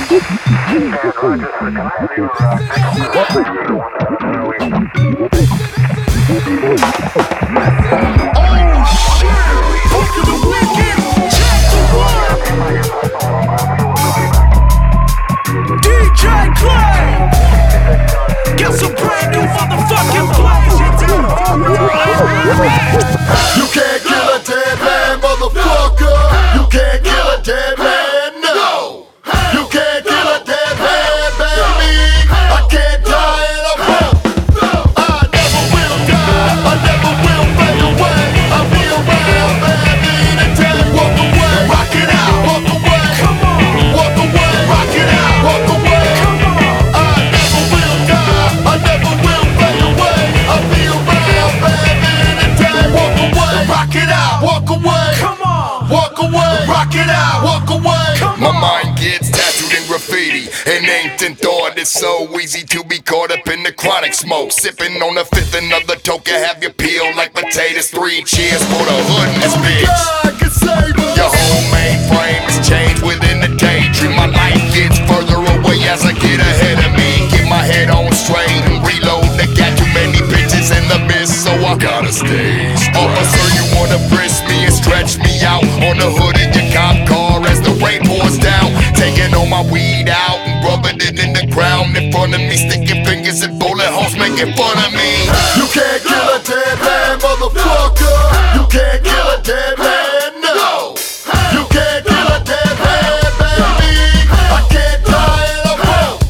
You can't kill a dead man, motherfucker. You can't kill a dead man, no. You can't kill a dead man, baby. I can't die and I won't. I never will die, I never will fade away. I'll be around, baby, anytime. Walk away, rock it out, walk away. Come on, walk away, rock it out, walk away. Come on, I never will die, I never will fade away. I'll be around, baby, anytime. Walk away, rock it out, walk away. Come on, walk away, rock it out, walk away. My mind gets tattooed in graffiti and inked in thought. It's so easy to be caught up in the chronic smoke. Sipping on the fifth, another toke, have you peel like potatoes. 3 cheers for the hood in this bitch. God can save us. Your whole mainframe is changed within the daydream. My life gets further away as I get ahead of me. Get my head on straight and reload. They got too many bitches in the mist, so I gotta stay. Officer, you wanna frisk me and stretch me out on the hood of your cop car as the rain pours down. Taking all my weed out and rubbing it in the ground in front of me. Sticking fingers in bullet holes, making fun of me. You can't kill a dead man, motherfucker. You can't kill a dead man, no. You can't kill a dead man, baby. I can't die and I won't.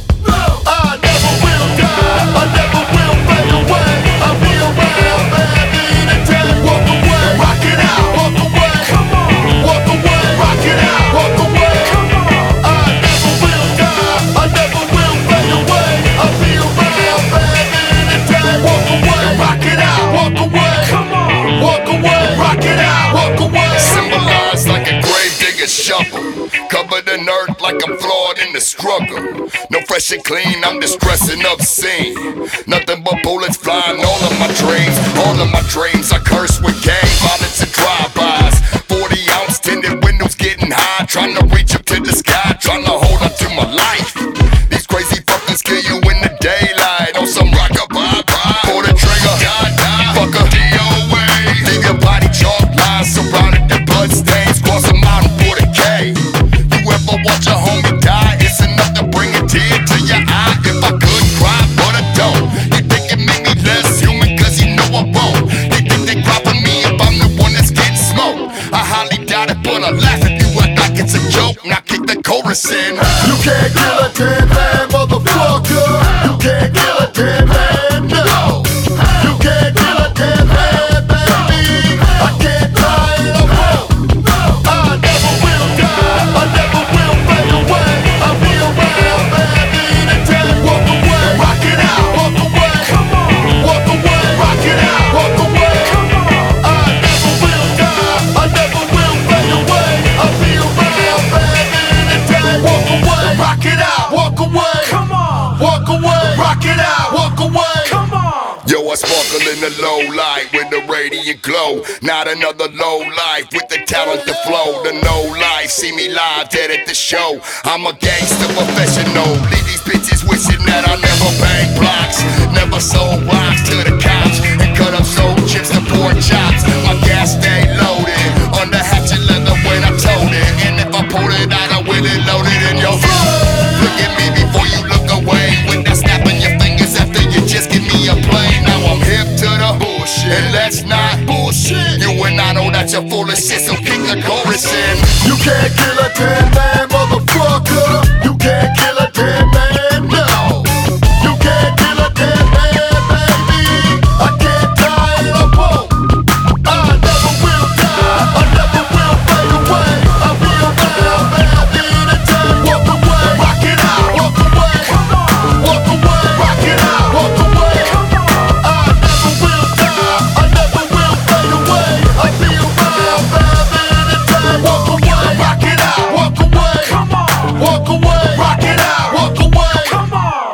I never will die, I never will fade away. I'll be around, baby, anytime. Walk away, rock it out, walk away. Come on, walk away, rock it out, walk away. Come on, I never will die, I never will fade away. I'll be around, baby, anytime. Walk away, rock it out, walk away. Come on, walk away, rock it out, walk away. Symbolized like a grave digger shovel, covered in earth like I'm flawed in the struggle. No fresh and clean, I'm distressing obscene. Nothing but bullets flying all of my dreams. All of my dreams are cursed with gang violence and drive-bys. 40-ounce tinted windows getting high, trying to reach up to the sky, trying to hold on to my life. These crazy fuckers kill you in the daylight on some rock-a-bye. Pull the trigger, fucker, DOA. Leave your body chalk lines surrounded in blood stains. Cross a mountain for the K. You ever watch a homie die? It's enough to bring a tear to your eye. If I could cry, but I don't. You think it make me less human, cause you know I won't. They think they robbing me if I'm the one that's getting smoked. I highly doubt it, but I laugh if you act like it's a joke. Now kick the chorus in. You can't kill a dead man, motherfucker. You can't kill a dead man, no. You can't kill a dead man, baby. I can't die and I won't. I never will die, I never will fade away. I'll be around, baby, anytime. Walk away, rock it out, walk away. Come on, walk away, rock it out, walk away. Come on, I never will die, I never will fade away. I'll be around, baby, anytime. Walk away, rock it out, walk away. Come on, walk away, rock it out, walk away. Come on. Yo, I sparkle in the low light with the radiant glow. Not another low life with the talent to flow. The no life, see me live, dead at the show. I'm a gangster professional. Leave these bitches wishing that I never bang blocks. Never sold rocks to the cops and cut up sold chips to pork chops. My gas stay loaded, under hatchet leather when I told it. And if I pull it out, I will it loaded in your face. Look at me before you look away. With that snapping your fingers after you just give me a play. Now I'm hip to the bullshit, and let's not bullshit. You and I know that you're full of shit, so kick the chorus in. You can't kill a dead man, motherfucker.